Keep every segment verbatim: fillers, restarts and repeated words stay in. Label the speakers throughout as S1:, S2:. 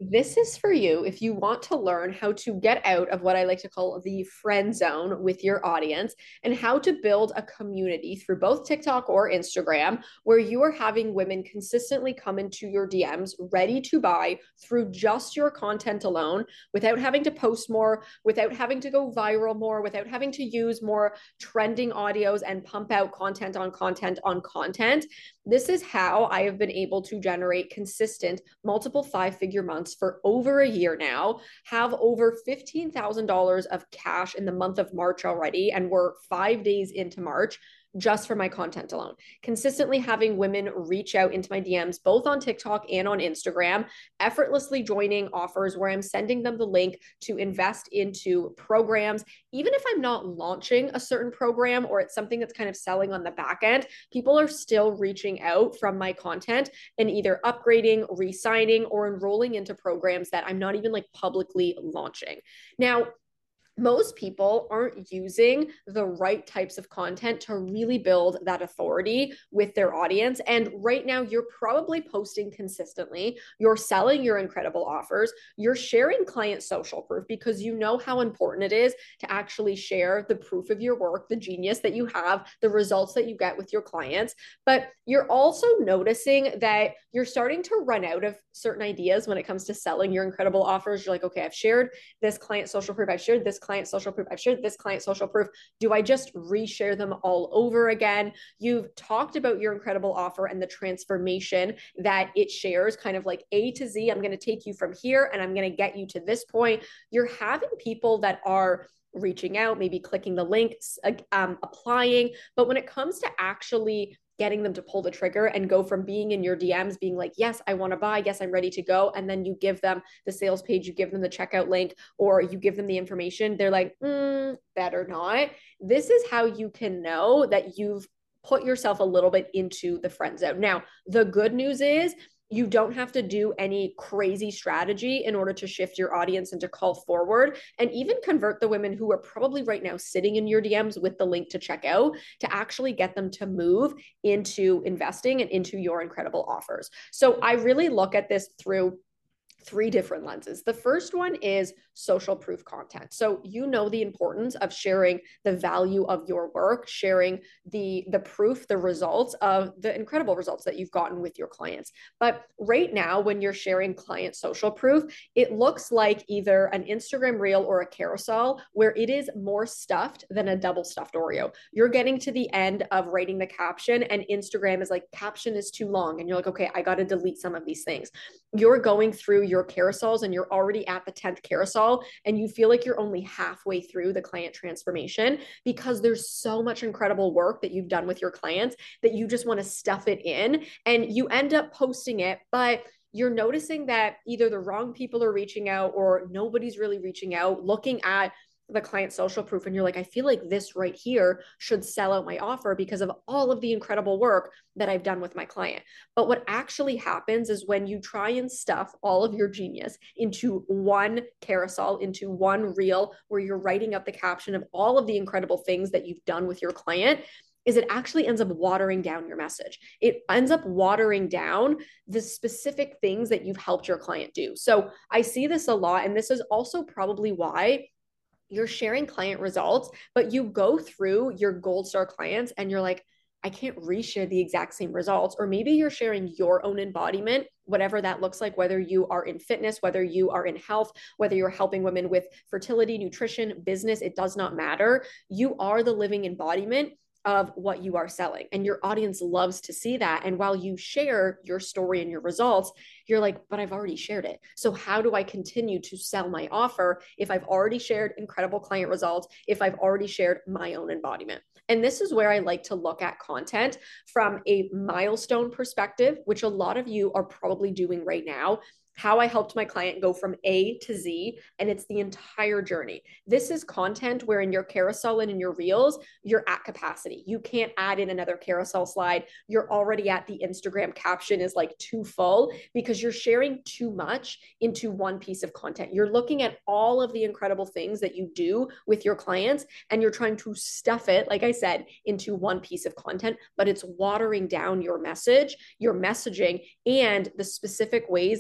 S1: This is for you if you want to learn how to get out of what I like to call the friend zone with your audience and how to build a community through both TikTok or Instagram where you are having women consistently come into your D Ms ready to buy through just your content alone without having to post more, without having to go viral more, without having to use more trending audios and pump out content on content on content. This is how I have been able to generate consistent multiple five figure months for over a year now, have over fifteen thousand dollars of cash in the month of March already, and we're five days into March just for my content alone. Consistently having women reach out into my D Ms, both on TikTok and on Instagram, effortlessly joining offers where I'm sending them the link to invest into programs. Even if I'm not launching a certain program or it's something that's kind of selling on the back end, people are still reaching out from my content and either upgrading, re signing, or enrolling into programs that I'm not even like publicly launching. Now, most people aren't using the right types of content to really build that authority with their audience. And right now, you're probably posting consistently, you're selling your incredible offers, you're sharing client social proof because you know how important it is to actually share the proof of your work, the genius that you have, the results that you get with your clients. But you're also noticing that you're starting to run out of certain ideas when it comes to selling your incredible offers. You're like, okay, I've shared this client social proof, I've shared this client social proof, I've shared this client social proof. Do I just reshare them all over again? You've talked about your incredible offer and the transformation that it shares, kind of like A to Z. I'm going to take you from here and I'm going to get you to this point. You're having people that are reaching out, maybe clicking the links, um, applying. But when it comes to actually getting them to pull the trigger and go from being in your D Ms, being like, yes, I want to buy, yes, I'm ready to go. And then you give them the sales page, you give them the checkout link, or you give them the information. They're like, mm, better not. This is how you can know that you've put yourself a little bit into the friend zone. Now, the good news is you don't have to do any crazy strategy in order to shift your audience and to call forward and even convert the women who are probably right now sitting in your D Ms with the link to check out to actually get them to move into investing and into your incredible offers. So I really look at this through three different lenses. The first one is social proof content. So you know the importance of sharing the value of your work, sharing the the proof, the results of the incredible results that you've gotten with your clients. But right now, when you're sharing client social proof, it looks like either an Instagram reel or a carousel where it is more stuffed than a double stuffed Oreo. You're getting to the end of writing the caption and Instagram is like, caption is too long. And you're like, okay, I got to delete some of these things. You're going through your carousels and you're already at the tenth carousel and you feel like you're only halfway through the client transformation because there's so much incredible work that you've done with your clients that you just want to stuff it in and you end up posting it, but you're noticing that either the wrong people are reaching out or nobody's really reaching out, looking at the client social proof and you're like, I feel like this right here should sell out my offer because of all of the incredible work that I've done with my client. But what actually happens is when you try and stuff all of your genius into one carousel, into one reel where you're writing up the caption of all of the incredible things that you've done with your client, is it actually ends up watering down your message. It ends up watering down the specific things that you've helped your client do. So I see this a lot, and this is also probably why you're sharing client results, but you go through your gold star clients and you're like, I can't reshare the exact same results. Or maybe you're sharing your own embodiment, whatever that looks like, whether you are in fitness, whether you are in health, whether you're helping women with fertility, nutrition, business, it does not matter. You are the living embodiment of what you are selling. And your audience loves to see that. And while you share your story and your results, you're like, but I've already shared it. So how do I continue to sell my offer if I've already shared incredible client results, if I've already shared my own embodiment? And this is where I like to look at content from a milestone perspective, which a lot of you are probably doing right now. How I helped my client go from A to Z, and it's the entire journey. This is content where in your carousel and in your reels, you're at capacity. You can't add in another carousel slide. You're already at the Instagram caption is like too full because you're sharing too much into one piece of content. You're looking at all of the incredible things that you do with your clients, and you're trying to stuff it, like I said, into one piece of content, but it's watering down your message, your messaging, and the specific ways that you can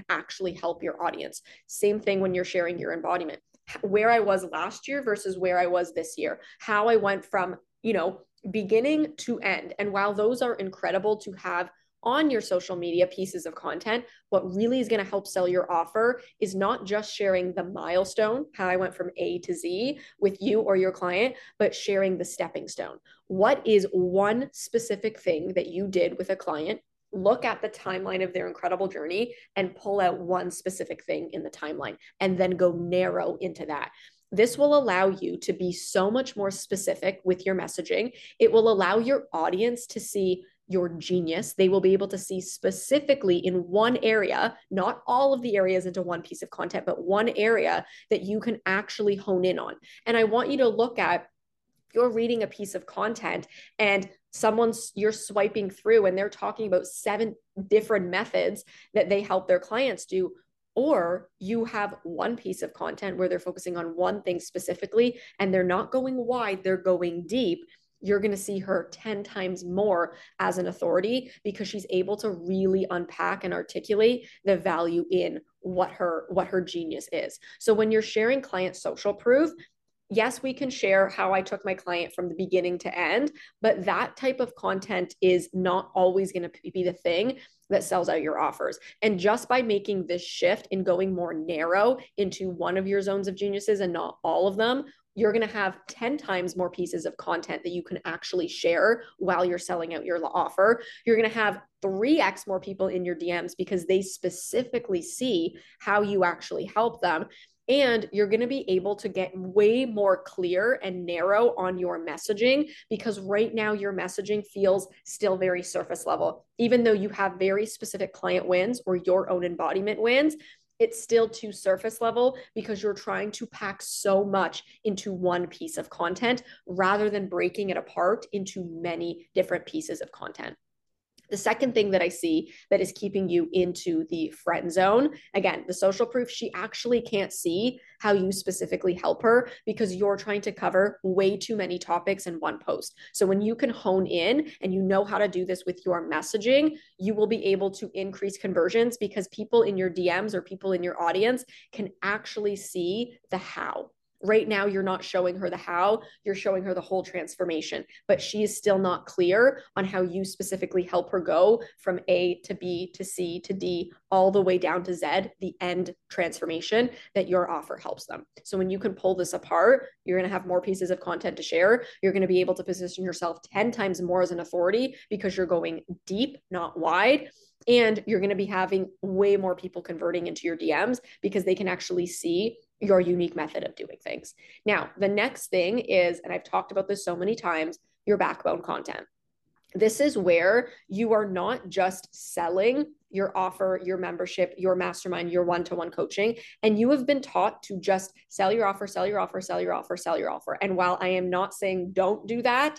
S1: can actually help your audience. Same thing when you're sharing your embodiment, where I was last year versus where I was this year, how I went from, you know, beginning to end. And while those are incredible to have on your social media pieces of content, what really is going to help sell your offer is not just sharing the milestone, how I went from A to Z with you or your client, but sharing the stepping stone. What is one specific thing that you did with a client? Look at the timeline of their incredible journey and pull out one specific thing in the timeline and then go narrow into that. This will allow you to be so much more specific with your messaging. It will allow your audience to see your genius. They will be able to see specifically in one area, not all of the areas into one piece of content, but one area that you can actually hone in on. And I want you to look at, you're reading a piece of content and someone's, you're swiping through and they're talking about seven different methods that they help their clients do. Or you have one piece of content where they're focusing on one thing specifically and they're not going wide, they're going deep. You're going to see her ten times more as an authority because she's able to really unpack and articulate the value in what her what her genius is. So when you're sharing client social proof, yes, we can share how I took my client from the beginning to end, but that type of content is not always going to be the thing that sells out your offers. And just by making this shift and going more narrow into one of your zones of geniuses and not all of them, you're going to have ten times more pieces of content that you can actually share while you're selling out your offer. You're going to have three X more people in your D Ms because they specifically see how you actually help them. And you're going to be able to get way more clear and narrow on your messaging because right now your messaging feels still very surface level. Even though you have very specific client wins or your own embodiment wins, it's still too surface level because you're trying to pack so much into one piece of content rather than breaking it apart into many different pieces of content. The second thing that I see that is keeping you into the friend zone, again, the social proof, she actually can't see how you specifically help her because you're trying to cover way too many topics in one post. So when you can hone in and you know how to do this with your messaging, you will be able to increase conversions because people in your D Ms or people in your audience can actually see the how. Right now, you're not showing her the how, you're showing her the whole transformation, but she is still not clear on how you specifically help her go from A to B to C to D, all the way down to Z, the end transformation that your offer helps them. So when you can pull this apart, you're going to have more pieces of content to share. You're going to be able to position yourself ten times more as an authority because you're going deep, not wide. And you're going to be having way more people converting into your D Ms because they can actually see your unique method of doing things. Now, the next thing is, and I've talked about this so many times, your backbone content. This is where you are not just selling your offer, your membership, your mastermind, your one-to-one coaching, and you have been taught to just sell your offer, sell your offer, sell your offer, sell your offer. And while I am not saying don't do that,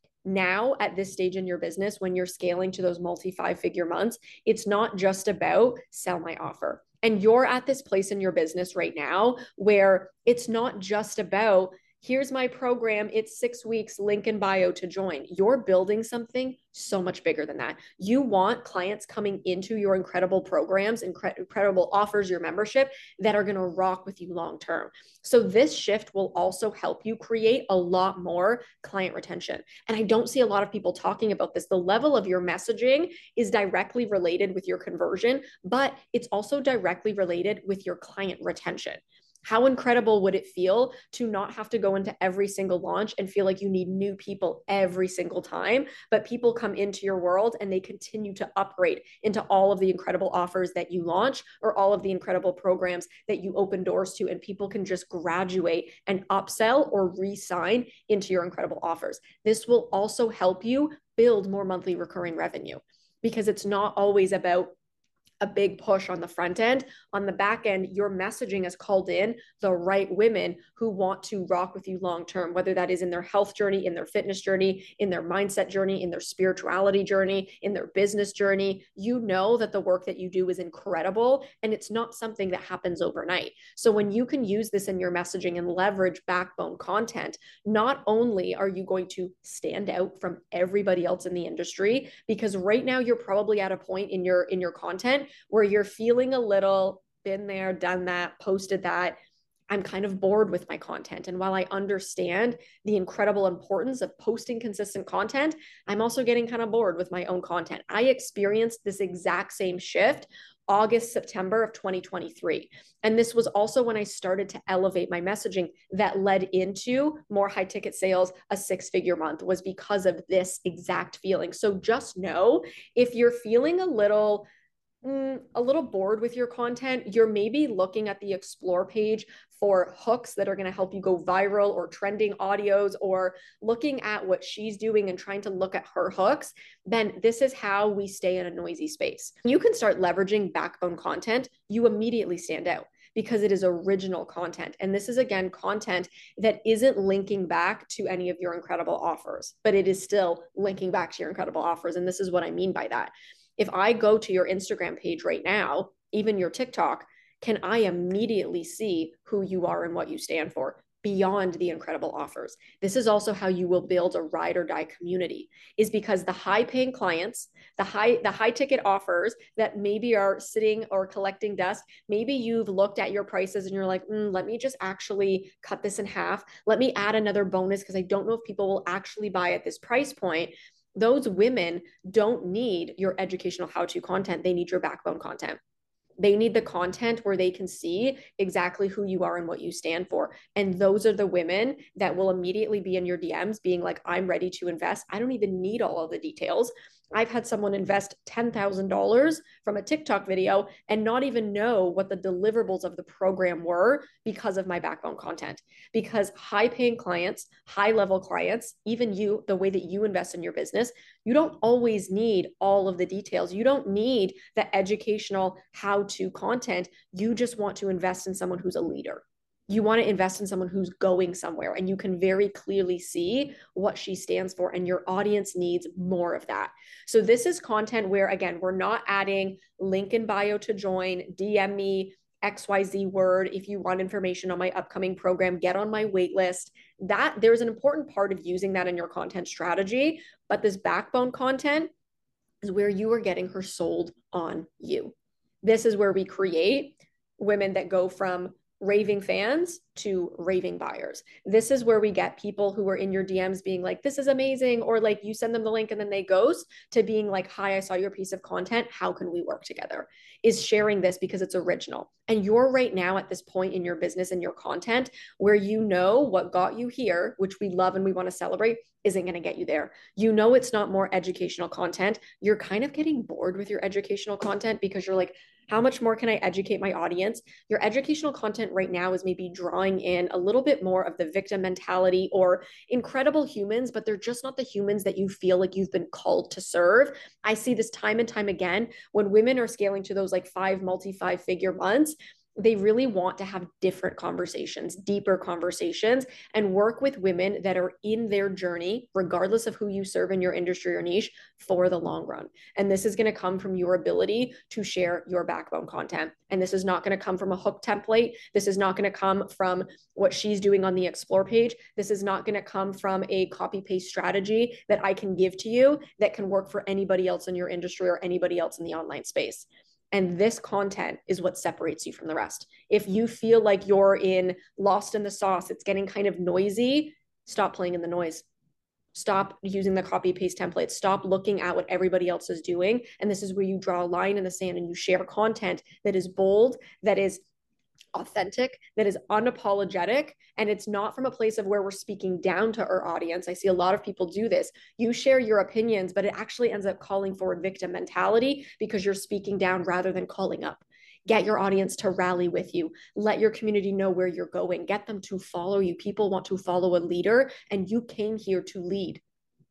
S1: now at this stage in your business, when you're scaling to those multi five figure months, it's not just about sell my offer. And you're at this place in your business right now where it's not just about, here's my program, it's six weeks, link in bio to join. You're building something so much bigger than that. You want clients coming into your incredible programs, incre- incredible offers, your membership that are going to rock with you long term. So this shift will also help you create a lot more client retention. And I don't see a lot of people talking about this. The level of your messaging is directly related with your conversion, but it's also directly related with your client retention. How incredible would it feel to not have to go into every single launch and feel like you need new people every single time, but people come into your world and they continue to upgrade into all of the incredible offers that you launch or all of the incredible programs that you open doors to, and people can just graduate and upsell or re-sign into your incredible offers. This will also help you build more monthly recurring revenue because it's not always about a big push on the front end. On the back end, your messaging has called in the right women who want to rock with you long term, whether that is in their health journey, in their fitness journey, in their mindset journey, in their spirituality journey, in their business journey. You know that the work that you do is incredible and it's not something that happens overnight. So when you can use this in your messaging and leverage backbone content, not only are you going to stand out from everybody else in the industry, because right now you're probably at a point in your in your content where you're feeling a little been there, done that, posted that. I'm kind of bored with my content. And while I understand the incredible importance of posting consistent content, I'm also getting kind of bored with my own content. I experienced this exact same shift August, September of twenty twenty-three. And this was also when I started to elevate my messaging that led into more high ticket sales, a six figure month, was because of this exact feeling. So just know if you're feeling a little Mm, a little bored with your content, you're maybe looking at the explore page for hooks that are going to help you go viral or trending audios, or looking at what she's doing and trying to look at her hooks, then this is how we stay in a noisy space. You can start leveraging backbone content. You immediately stand out because it is original content. And this is, again, content that isn't linking back to any of your incredible offers, but it is still linking back to your incredible offers. And this is what I mean by that. If I go to your Instagram page right now, even your TikTok, can I immediately see who you are and what you stand for beyond the incredible offers? This is also how you will build a ride or die community, is because the high paying clients, the high, the high ticket offers that maybe are sitting or collecting dust, maybe you've looked at your prices and you're like, mm, let me just actually cut this in half. Let me add another bonus because I don't know if people will actually buy at this price point. Those women don't need your educational how-to content. They need your backbone content. They need the content where they can see exactly who you are and what you stand for. And those are the women that will immediately be in your D Ms being like, I'm ready to invest. I don't even need all of the details. I've had someone invest ten thousand dollars from a TikTok video and not even know what the deliverables of the program were because of my backbone content. Because high paying clients, high level clients, even you, the way that you invest in your business, you don't always need all of the details. You don't need the educational how-to content. You just want to invest in someone who's a leader. You want to invest in someone who's going somewhere, and you can very clearly see what she stands for, and your audience needs more of that. So this is content where, again, we're not adding link in bio to join, D M me, X Y Z word. If you want information on my upcoming program, get on my wait list. That there's an important part of using that in your content strategy, but this backbone content is where you are getting her sold on you. This is where we create women that go from raving fans to raving buyers. This is where we get people who are in your D Ms being like, this is amazing, or like you send them the link and then they ghost, to being like, hi, I saw your piece of content. How can we work together? Is sharing this because it's original. And you're right now at this point in your business and your content where you know what got you here, which we love and we want to celebrate, isn't going to get you there. You know, it's not more educational content. You're kind of getting bored with your educational content because you're like, how much more can I educate my audience? Your educational content right now is maybe drawing in a little bit more of the victim mentality or incredible humans, but they're just not the humans that you feel like you've been called to serve. I see this time and time again when women are scaling to those like five, multi five figure months. They really want to have different conversations, deeper conversations, and work with women that are in their journey, regardless of who you serve in your industry or niche, for the long run. And this is going to come from your ability to share your backbone content. And this is not going to come from a hook template. This is not going to come from what she's doing on the explore page. This is not going to come from a copy paste strategy that I can give to you that can work for anybody else in your industry or anybody else in the online space. And this content is what separates you from the rest. If you feel like you're in lost in the sauce, it's getting kind of noisy, stop playing in the noise. Stop using the copy paste templates. Stop looking at what everybody else is doing. And this is where you draw a line in the sand and you share content that is bold, that is authentic, that is unapologetic, and it's not from a place of where we're speaking down to our audience. I see a lot of people do this. You share your opinions, but it actually ends up calling forward victim mentality because you're speaking down rather than calling up. Get your audience to rally with you. Let your community know where you're going. Get them to follow you. People want to follow a leader, and you came here to lead.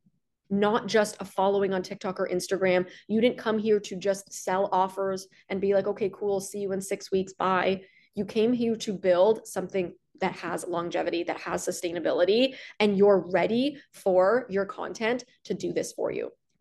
S1: Not just a following on TikTok or Instagram. You didn't come here to just sell offers and be like, okay, cool, see you in six weeks, bye. You came here to build something that has longevity, that has sustainability, and you're ready for your content to do this for you.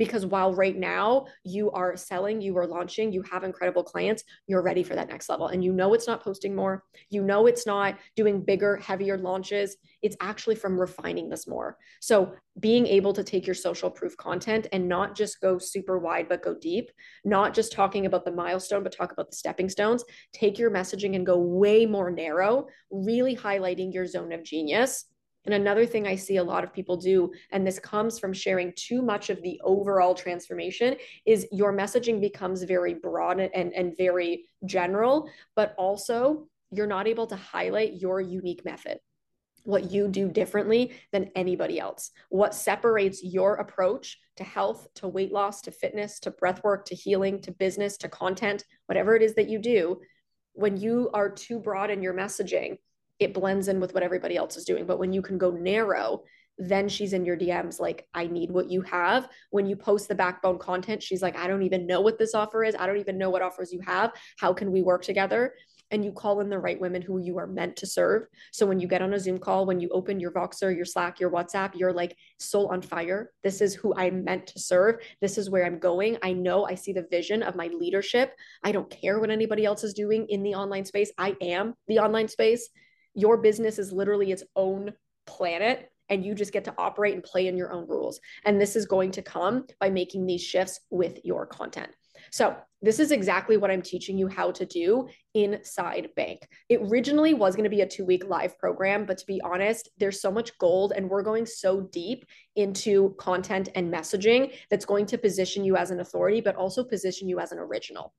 S1: Because while right now you are selling, you are launching, you have incredible clients, you're ready for that next level. And you know it's not posting more. You know it's not doing bigger, heavier launches. It's actually from refining this more. So being able to take your social proof content and not just go super wide, but go deep, not just talking about the milestone, but talk about the stepping stones. Take your messaging and go way more narrow, really highlighting your zone of genius. And another thing I see a lot of people do, and this comes from sharing too much of the overall transformation, is your messaging becomes very broad and, and very general, but also you're not able to highlight your unique method, what you do differently than anybody else, what separates your approach to health, to weight loss, to fitness, to breath work, to healing, to business, to content, whatever it is that you do. When you are too broad in your messaging, it blends in with what everybody else is doing. But when you can go narrow, then she's in your D Ms like, I need what you have. When you post the backbone content, she's like, I don't even know what this offer is. I don't even know what offers you have. How can we work together? And you call in the right women who you are meant to serve. So when you get on a Zoom call, when you open your Voxer, your Slack, your WhatsApp, you're like soul on fire. This is who I'm meant to serve. This is where I'm going. I know I see the vision of my leadership. I don't care what anybody else is doing in the online space. I am the online space. Your business is literally its own planet, and you just get to operate and play in your own rules. And this is going to come by making these shifts with your content. So this is exactly what I'm teaching you how to do inside Bank. It originally was going to be a two-week live program, but to be honest, there's so much gold and we're going so deep into content and messaging that's going to position you as an authority, but also position you as an original.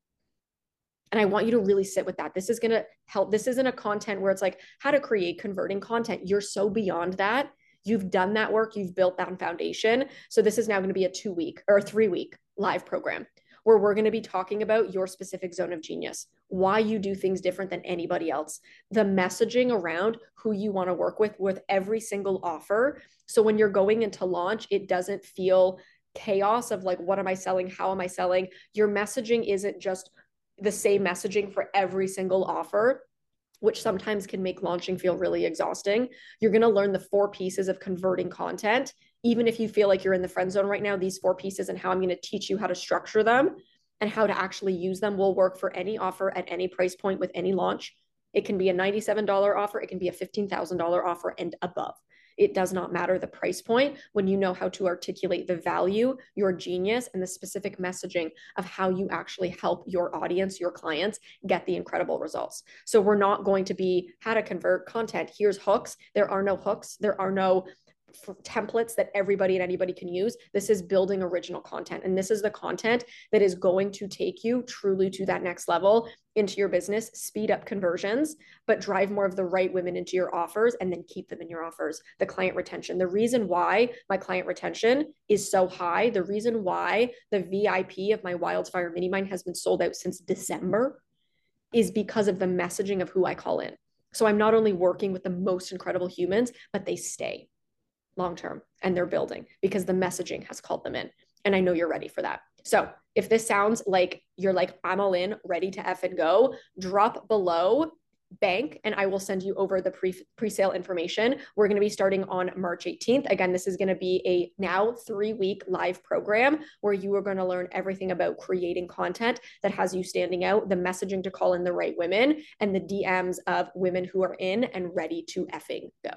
S1: And I want you to really sit with that. This is going to help. This isn't a content where it's like how to create converting content. You're so beyond that. You've done that work. You've built that foundation. So this is now going to be a two week or a three week live program where we're going to be talking about your specific zone of genius, why you do things different than anybody else, the messaging around who you want to work with with every single offer. So when you're going into launch, it doesn't feel chaos of like, what am I selling? How am I selling? Your messaging isn't just the same messaging for every single offer, which sometimes can make launching feel really exhausting. You're going to learn the four pieces of converting content. Even if you feel like you're in the friend zone right now, these four pieces and how I'm going to teach you how to structure them and how to actually use them will work for any offer at any price point with any launch. It can be a ninety-seven dollars offer. It can be a fifteen thousand dollars offer and above. It does not matter the price point when you know how to articulate the value, your genius, and the specific messaging of how you actually help your audience, your clients get the incredible results. So we're not going to be how to convert content. Here's hooks. There are no hooks. There are no templates that everybody and anybody can use. This is building original content. And this is the content that is going to take you truly to that next level into your business, speed up conversions, but drive more of the right women into your offers and then keep them in your offers. The client retention. The reason why my client retention is so high, the reason why the V I P of my Wildfire Mini Mine has been sold out since December is because of the messaging of who I call in. So I'm not only working with the most incredible humans, but they stay long-term and they're building because the messaging has called them in. And I know you're ready for that. So if this sounds like you're like, I'm all in, ready to F and go, drop below Bank and I will send you over the pre pre-sale information. We're going to be starting on March eighteenth. Again, this is going to be a now three week live program where you are going to learn everything about creating content that has you standing out, the messaging to call in the right women, and the D Ms of women who are in and ready to effing go.